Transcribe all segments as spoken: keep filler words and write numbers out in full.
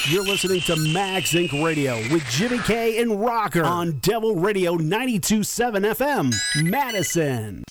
You're listening to Max Incorporated. Radio with Jimmy K and Rocker on Devil Radio ninety-two point seven F M, Madison.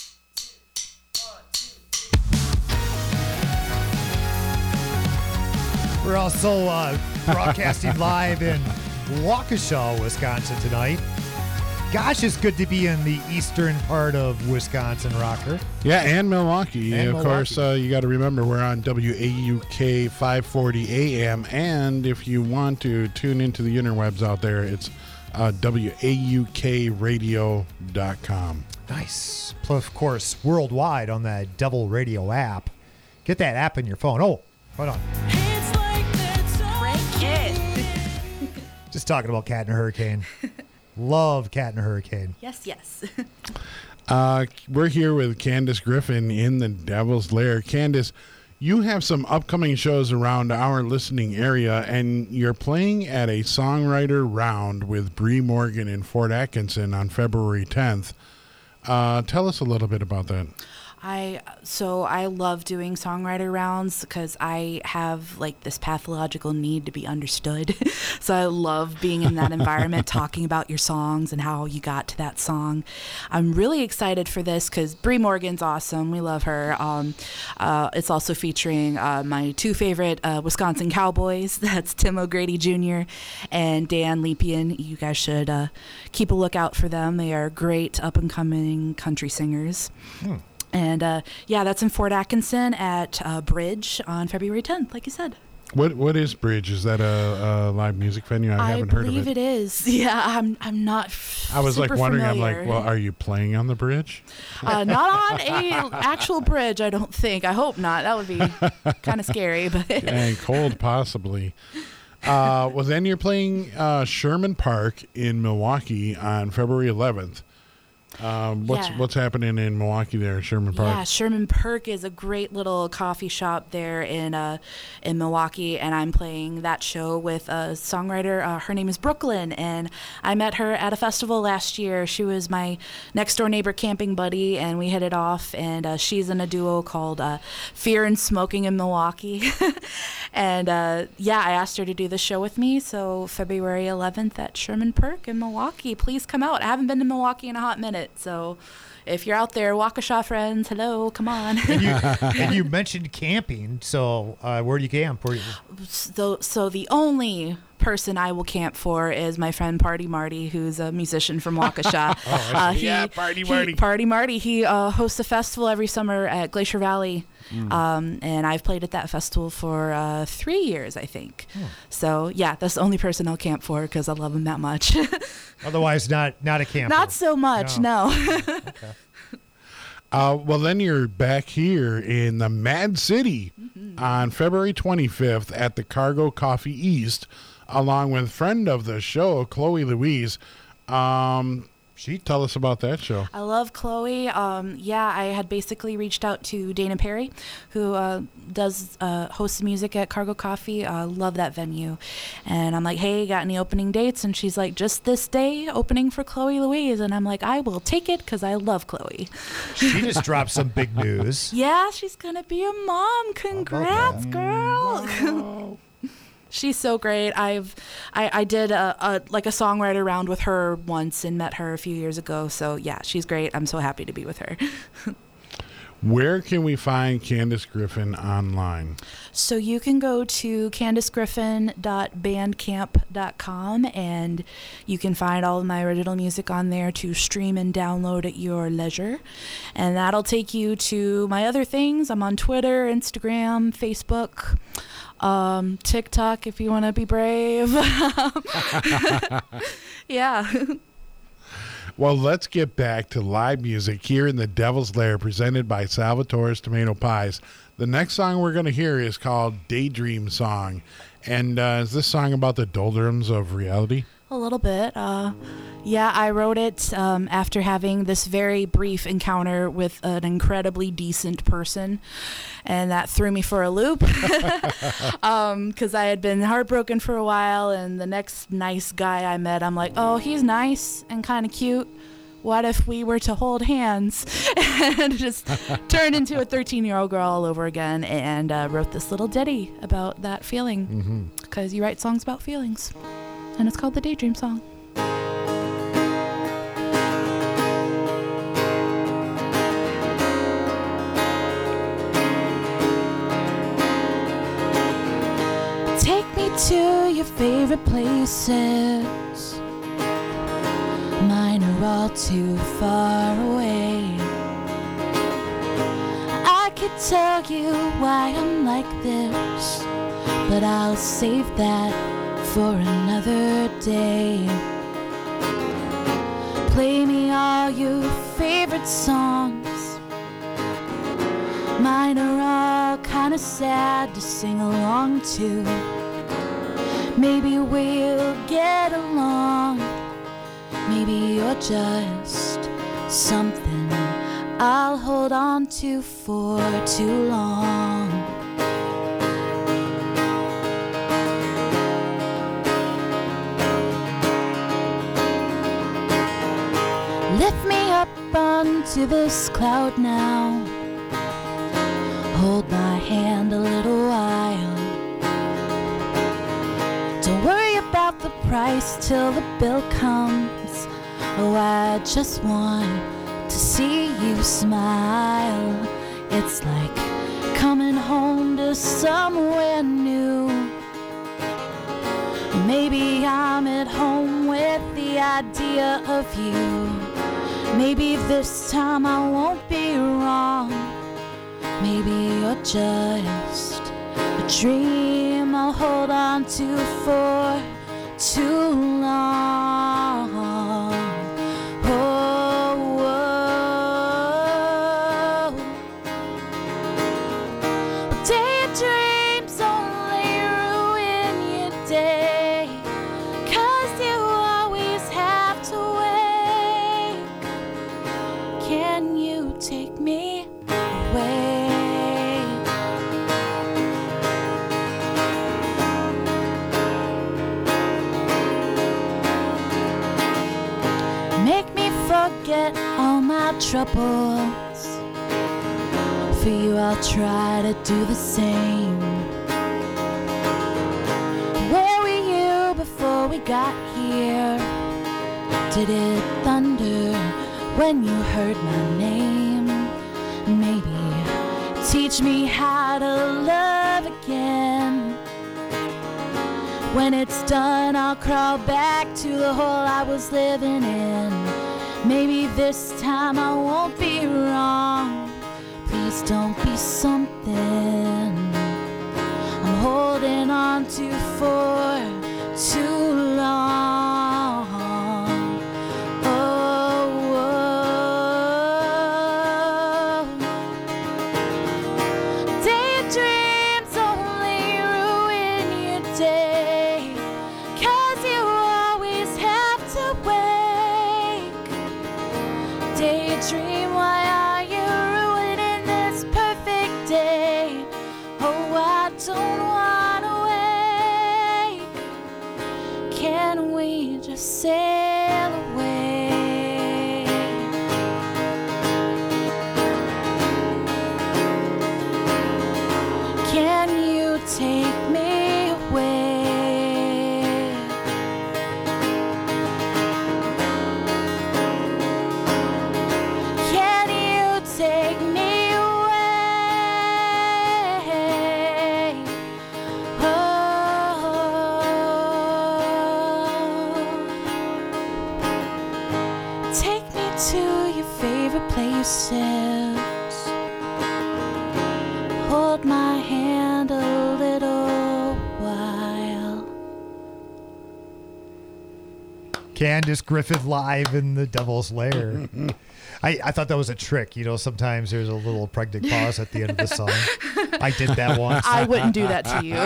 We're also uh, broadcasting live in Waukesha, Wisconsin tonight. Gosh, it's good to be in the eastern part of Wisconsin, Rocker. Yeah, and Milwaukee. And of Milwaukee. course, uh, you got to remember we're on W A U K five forty A M. And if you want to tune into the interwebs out there, it's uh, W A U K radio dot com. Nice. Plus, of course, worldwide on that Devil Radio app. Get that app in your phone. Oh, hold on. It's like that's Break it. Just talking about Cat in a Hurricane. Love Cat in a Hurricane. Yes, yes. Uh, we're here with Candace Griffin in the Devil's Lair. Candace, you have some upcoming shows around our listening area, and you're playing at a songwriter round with Bree Morgan in Fort Atkinson on February tenth. Uh, tell us a little bit about that. I so I love doing songwriter rounds because I have like this pathological need to be understood. So I love being in that environment, talking about your songs and how you got to that song. I'm really excited for this because Bree Morgan's awesome. We love her. Um, uh, it's also featuring uh, my two favorite uh, Wisconsin Cowboys. That's Tim O'Grady Junior and Dan Lepian. You guys should uh, keep a lookout for them. They are great up and coming country singers. Hmm. And, uh, yeah, that's in Fort Atkinson at uh, Bridge on February tenth, like you said. What What is Bridge? Is that a, a live music venue? I, I haven't heard of it. believe it is. Yeah, I'm I'm not I was like super wondering, familiar. I'm like, well, are you playing on the bridge? Uh, not on a actual bridge, I don't think. I hope not. That would be kind of scary. But And cold, possibly. Uh, well, then you're playing uh, Sherman Park in Milwaukee on February eleventh. Um, what's Yeah. what's happening in Milwaukee there, Sherman Park? Yeah, Sherman Park is a great little coffee shop there in uh, in Milwaukee, and I'm playing that show with a songwriter. Uh, her name is Brooklyn, and I met her at a festival last year. She was my next door neighbor camping buddy, and we hit it off. And uh, she's in a duo called uh, Fear and Smoking in Milwaukee. And uh, yeah, I asked her to do the show with me. So February eleventh at Sherman Park in Milwaukee. Please come out. I haven't been to Milwaukee in a hot minute. So if you're out there, Waukesha friends, hello, come on. And you, and you mentioned camping, so uh, where do you camp? Where do you... so, so the only person I will camp for is my friend Party Marty, who's a musician from Waukesha. oh, uh, he, yeah, Party he, Marty. Party Marty. He uh, hosts a festival every summer at Glacier Valley. Mm. Um, and I've played at that festival for uh, three years, I think. Hmm. So, yeah, that's the only person I'll camp for because I love him that much. Otherwise, not not a camper. Not so much, no. no. Okay. Uh, well, then you're back here in the Mad City mm-hmm. on February twenty-fifth at the Cargo Coffee East, along with friend of the show, Chloe Louise. Um, she tell us about that show. I love Chloe. Um, yeah, I had basically reached out to Dana Perry, who uh, does uh, host music at Cargo Coffee. I uh, love that venue. And I'm like, hey, got any opening dates? And she's like, just this day, opening for Chloe Louise. And I'm like, I will take it because I love Chloe. She just dropped some big news. Yeah, she's going to be a mom. Congrats, girl. Wow. She's so great. I've I, I did a, a like a songwriter round with her once and met her a few years ago. So yeah, she's great. I'm so happy to be with her. Where can we find Candace Griffin online? So you can go to candace griffin dot bandcamp dot com and you can find all of my original music on there to stream and download at your leisure. And that'll take you to my other things. I'm on Twitter, Instagram, Facebook. Um, TikTok if you want to be brave. Yeah. Well, let's get back to live music here in the Devil's Lair presented by Salvatore's Tomato Pies. The next song we're going to hear is called Daydream Song. And uh, is this song about the doldrums of reality? A little bit. Uh, yeah, I wrote it um, after having this very brief encounter with an incredibly decent person, and that threw me for a loop because um, I had been heartbroken for a while, and the next nice guy I met, I'm like, oh, he's nice and kind of cute. What if we were to hold hands? And it just turned into a thirteen-year-old girl all over again, and uh, wrote this little ditty about that feeling. Mm-hmm. because you write songs about feelings. And it's called the Daydream Song. Take me to your favorite places. Mine are all too far away. I could tell you why I'm like this, but I'll save that for another day. Play me all your favorite songs. Mine are all kinda sad to sing along to. Maybe we'll get along. Maybe you're just something I'll hold on to for too long. Lift me up onto this cloud now. Hold my hand a little while. Don't worry about the price till the bill comes. Oh, I just want to see you smile. It's like coming home to somewhere new. Maybe I'm at home with the idea of you. Maybe this time I won't be wrong. Maybe you're just a dream I'll hold on to for too long. Oh, oh. Daydreams only ruin your day, 'cause you always have to wake. Can you take me away? Make me forget all my troubles. For you I'll try to do the same. Where were you before we got here? Did it thunder when you heard my name? Maybe teach me how to love again. When it's done, I'll crawl back to the hole I was living in. Maybe this time I won't be wrong. Please don't be something I'm holding on to for too long. Oh, oh. Daydreams only ruin your day, 'cause you always have to wake. Daydream, why are you ruining this perfect day? Oh, I don't wanna wake. Can we just sail away? Can you take me away? Can you take me away? Oh, take me to your favorite places. Hold my hand a little while. Candace Griffith live in the Devil's Lair. I, I thought that was a trick. You know, sometimes there's a little pregnant pause at the end of the song. I did that once. I wouldn't do that to you.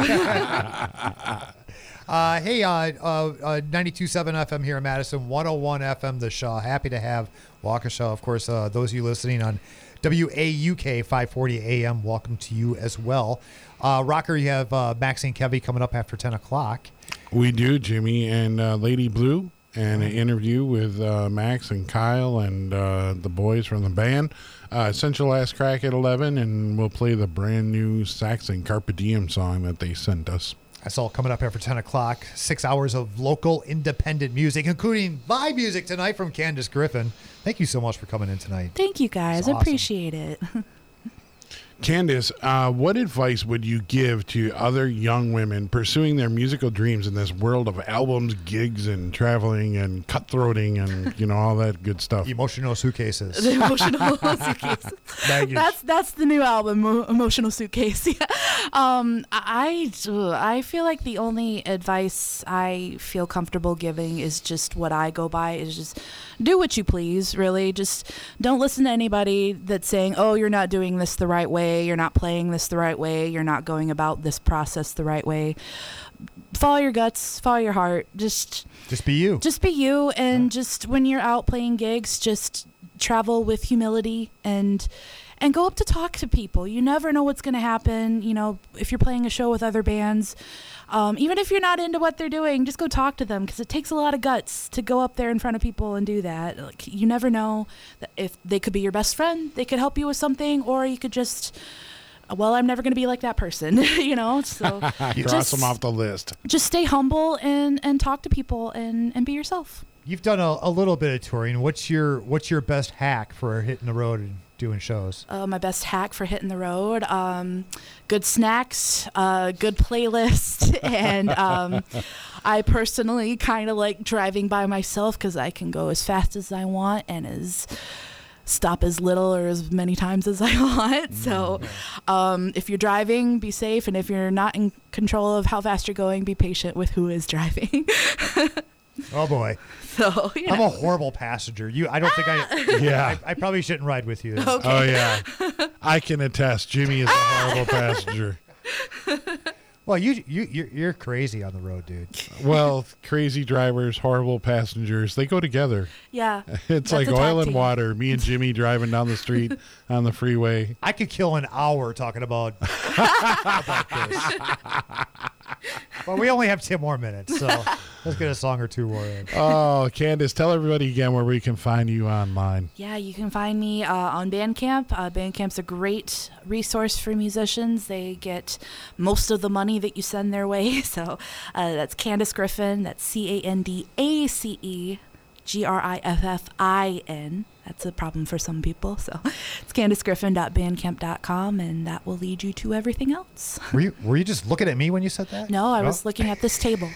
Uh, hey, uh, uh, uh, ninety-two point seven F M here in Madison, one oh one F M The Shaw. Happy to have Waukesha. Of course, uh, those of you listening on W A U K five forty A M, welcome to you as well. Uh, Rocker, you have uh, Max and Kevy coming up after ten o'clock. We do, Jimmy, and uh, Lady Blue, and an interview with uh, Max and Kyle and uh, the boys from the band. Uh, Essential Last Crack at eleven, and we'll play the brand new Saxon Carpe Diem song that they sent us. That's all coming up after ten o'clock. Six hours of local independent music, including live music tonight from Candace Griffin. Thank you so much for coming in tonight. Thank you, guys. That's I awesome. appreciate it. Candace, uh, what advice would you give to other young women pursuing their musical dreams in this world of albums, gigs, and traveling and cutthroating and, you know, all that good stuff? Emotional suitcases. The emotional suitcase. Baggage. That's that's the new album, Mo- Emotional Suitcase. Yeah. Um, I I feel like the only advice I feel comfortable giving is just what I go by is just do what you please. Really, just don't listen to anybody that's saying, "Oh, you're not doing this the right way. You're not playing this the right way. You're not going about this process the right way." Follow your guts. Follow your heart. Just Just be you. just be you, and just when you're out playing gigs, just travel with humility and and go up to talk to people. You never know what's going to happen. You know, if you're playing a show with other bands, um, even if you're not into what they're doing, just go talk to them, because it takes a lot of guts to go up there in front of people and do that. Like, you never know that if they could be your best friend, they could help you with something, or you could just, well, I'm never going to be like that person, you know? So Cross just- them off the list. just stay humble and, and talk to people and, and be yourself. You've done a, a little bit of touring. What's your What's your best hack for hitting the road and doing shows? Uh, my best hack for hitting the road: um, good snacks, uh, good playlist, and um, I personally kind of like driving by myself because I can go as fast as I want and as stop as little or as many times as I want. So um, if you're driving, be safe, and if you're not in control of how fast you're going, be patient with who is driving. Oh boy, So yeah. I'm a horrible passenger. You, I don't think I. Yeah. I, I probably shouldn't ride with you. Okay. Oh, yeah. I can attest. Jimmy is a horrible passenger. Well, you you you're, you're crazy on the road, dude. Well, crazy drivers, horrible passengers, they go together. Yeah. It's That's like a tag oil and team. water. Me and Jimmy driving down the street on the freeway. I could kill an hour talking about, about this. But we only have ten more minutes, so let's get a song or two more in. Oh, Candace, tell everybody again where we can find you online. Yeah, you can find me uh, on Bandcamp. Uh, Bandcamp's a great resource for musicians. They get most of the money that you send their way. So uh, that's Candace Griffin. That's C A N D A C E G R I F F I N. That's a problem for some people. So it's candace griffin dot bandcamp dot com, and that will lead you to everything else. Were you Were you just looking at me when you said that? No, I was looking at this table.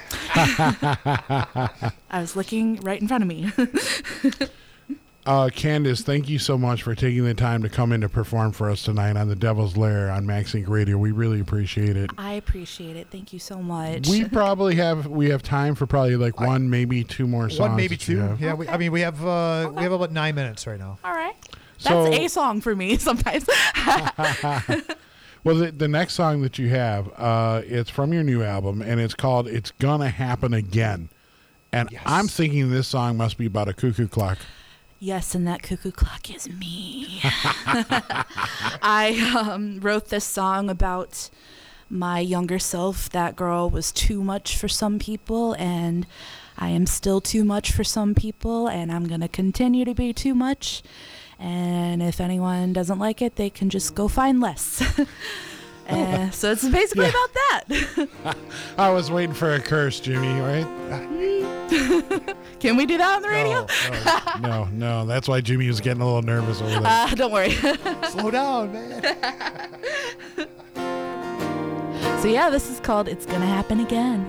I was looking right in front of me. Uh, Candace, thank you so much for taking the time to come in to perform for us tonight on the Devil's Lair on Max Inc Radio. We really appreciate it. I appreciate it. Thank you so much. We probably have we have time for probably like one, maybe two more songs. One, maybe that you two. have. Yeah, we, I mean, we have uh, we have about nine minutes right now. All right. So- That's a song for me sometimes. Well, the, the next song that you have, uh, it's from your new album, and it's called "It's Gonna Happen Again." And Yes. I'm thinking this song must be about a cuckoo clock. Yes, and that cuckoo clock is me. I um, wrote this song about my younger self. That girl was too much for some people, and I am still too much for some people, and I'm going to continue to be too much. And if anyone doesn't like it, they can just go find less. Uh, so it's basically Yeah. about that. I was waiting for a curse, Jimmy, right? Can we do that on the radio? No, No, no. That's why Jimmy was getting a little nervous over there. Uh, don't worry. no. Slow down, man. So yeah, this is called It's Gonna Happen Again.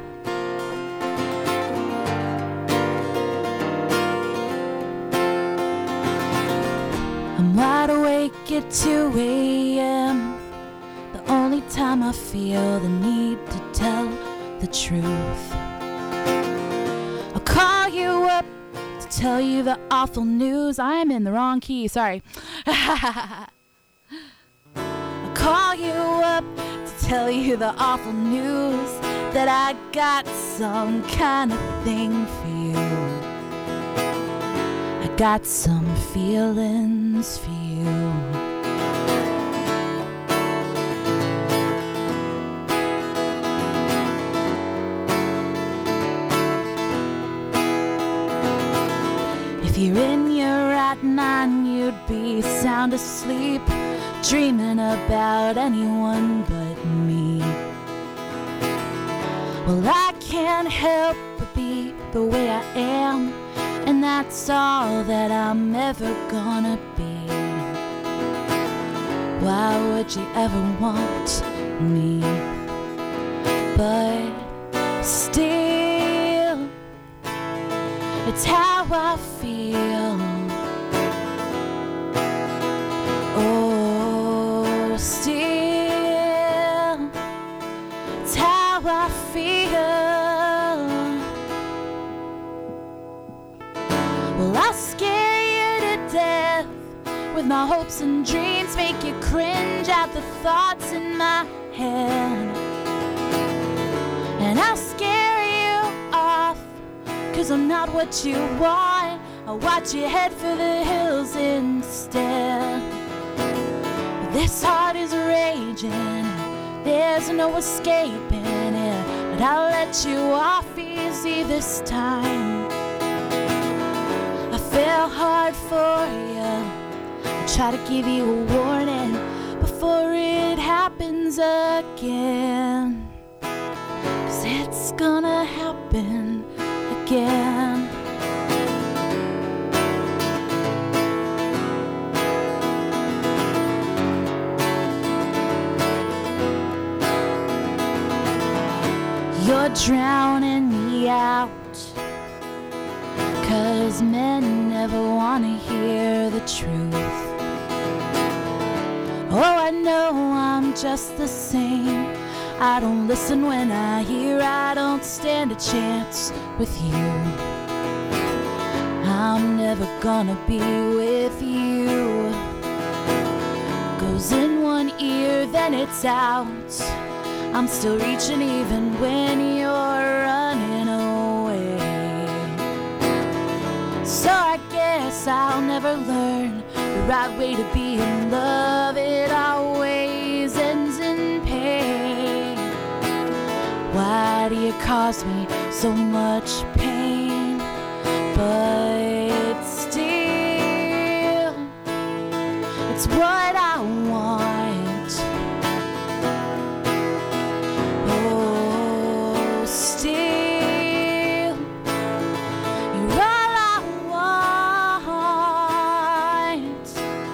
I'm wide awake at two a.m. The only time I feel the need to tell the truth. I'll call you up to tell you the awful news. I am in the wrong key, sorry. I'll call you up to tell you the awful news that I got some kind of thing for you. I got some feelings for you. If you're in your right mind, you'd be sound asleep, dreaming about anyone but me. Well, I can't help but be the way I am, and that's all that I'm ever gonna be. Why would you ever want me? But still, it's how I feel. Oh, still, it's how I feel. Well, I scare you to death with my hopes and dreams, make you cringe at the thoughts in my head. And I scare you off, 'cause I'm not what you want. I watch you head for the hills instead. This heart is raging, there's no escaping it, but I'll let you off easy this time. I fell hard for you, I try to give you a warning before it happens again. 'Cause it's gonna happen again. You're drowning me out, 'cause men never want to hear the truth. Oh, I know I'm just the same. I don't listen when I hear I don't stand a chance with you. I'm never gonna be with you. Goes in one ear, then it's out. I'm still reaching even when you're running away. So I guess I'll never learn the right way to be in love. It always ends in pain. Why do you cause me so much pain? But still, it's what I want. Oh, still, you're all I want.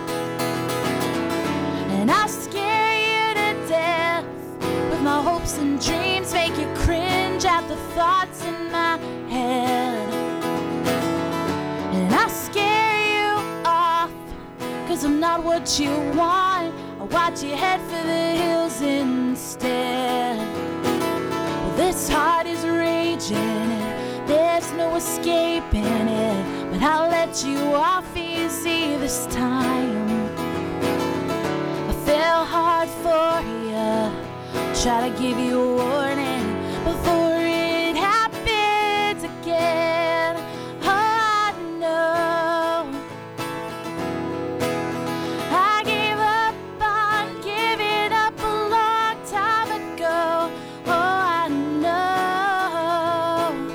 And I scare you to death with my hopes and dreams, make you cringe at the thoughts in my head. And I scare you off, 'cause I'm not what you want. I watch you head for the hills instead. Well, this heart is raging, there's no escaping it, but I'll let you off easy this time. I fell hard for you, try to give you a warning before it happens again. Oh, I know I gave up on giving up a long time ago. Oh, I know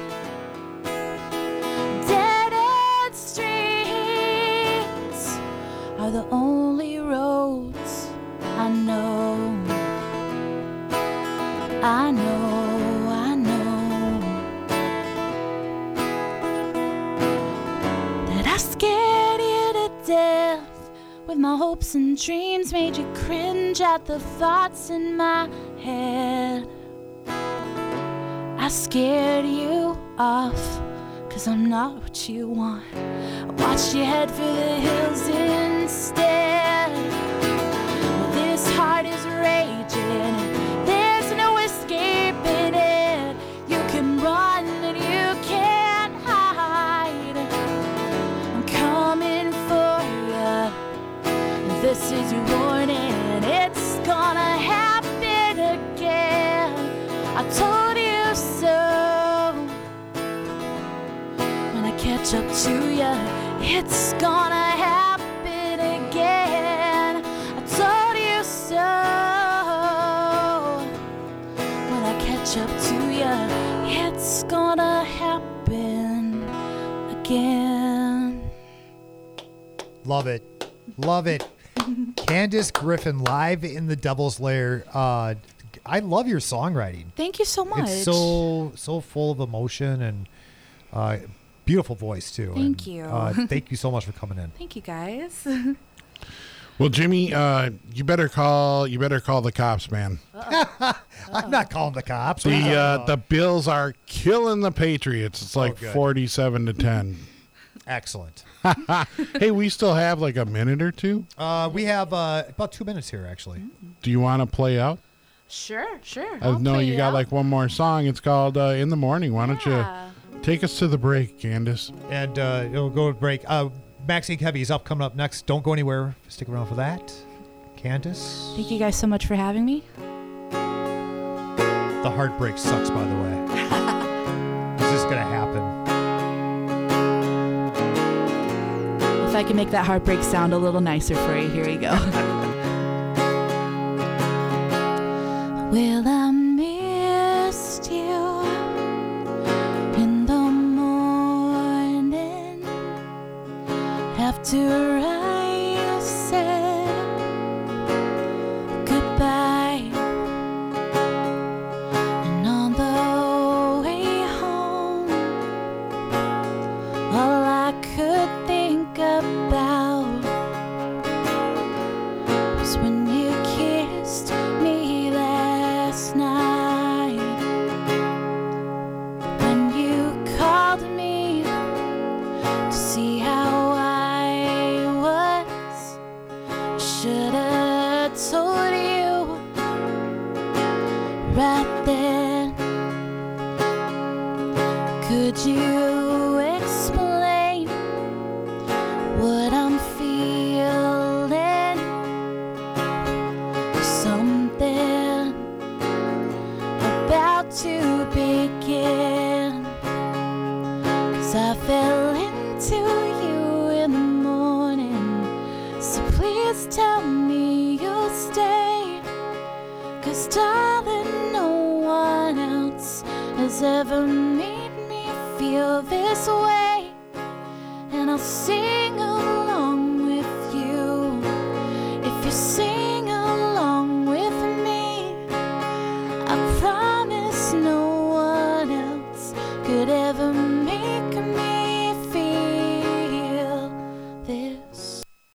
dead end streets are the only roads I know. I know, I know that I scared you to death with my hopes and dreams, made you cringe at the thoughts in my head. I scared you off, 'cause I'm not what you want. I watched you head for the hills instead. Well, this heart is raging, there's no escaping it. You can run and you can't hide. I'm coming for you. This is your warning. It's gonna happen again. I told you so. When I catch up to you, it's gonna happen again. I told you so. When I catch up to you, it's gonna happen again. Love it. Love it. Candace Griffin live in the Devil's Lair. Uh, I love your songwriting. Thank you so much. It's so so full of emotion and uh, beautiful voice too. Thank And, you. Uh, thank you so much for coming in. Thank you, guys. Well, Jimmy, uh, you better call you better call the cops, man. I'm not calling the cops. What are you The talking uh, about? the Bills are killing the Patriots. It's like good. forty-seven to ten. Excellent. Hey, we still have like a minute or two. Uh, we have uh, about two minutes here, actually. Do you want to play out? Sure, sure. I know play you it got out. like one more song. It's called uh, "In the Morning." Why don't Yeah. you take us to the break, Candace? And uh, it'll go to break. Uh, Max Inc. Heavy is up coming up next. Don't go anywhere. Stick around for that. Candace. Thank you guys so much for having me. The heartbreak sucks, by the way. Is this going to happen? If I can make that heartbreak sound a little nicer for you, here we go. Well, I missed you in the morning after I said goodbye, and on the way home, all I could think about was when you kissed me last night, when you called me to see how I was. Should have told you right then. Could you explain what I'm feeling? Something about to begin. 'Cause I fell into you in the morning. So please tell me you'll stay. 'Cause darling, no one else has ever made me feel this way. And I'll sing along with you if you sing along with me. I promise no one else could ever